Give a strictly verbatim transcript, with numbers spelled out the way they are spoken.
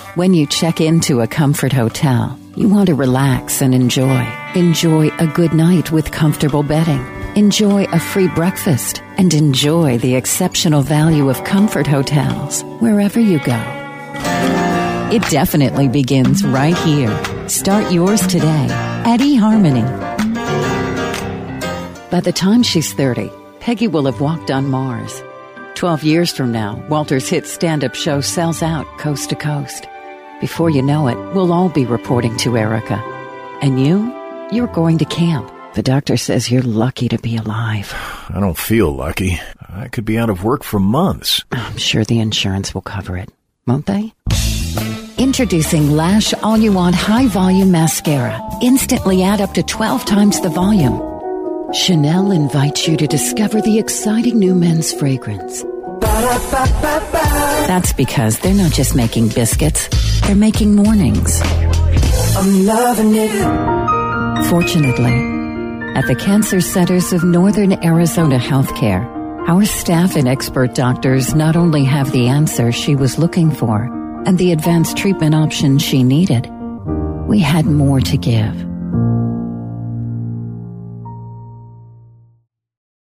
When you check into a Comfort hotel, you want to relax and enjoy. Enjoy a good night with comfortable bedding. Enjoy a free breakfast. And enjoy the exceptional value of Comfort hotels wherever you go. It definitely begins right here. Start yours today at eHarmony. By the time she's thirty, Peggy will have walked on Mars. Twelve years from now, Walter's hit stand-up show sells out coast to coast. Before you know it, we'll all be reporting to Erica. And you? You're going to camp. The doctor says you're lucky to be alive. I don't feel lucky. I could be out of work for months. I'm sure the insurance will cover it, won't they? Introducing Lash All You Want High Volume Mascara. Instantly add up to twelve times the volume. Chanel invites you to discover the exciting new men's fragrance. That's because they're not just making biscuits, they're making mornings. I'm loving it. Fortunately, at the Cancer Centers of Northern Arizona Healthcare, our staff and expert doctors not only have the answer she was looking for and the advanced treatment options she needed, we had more to give.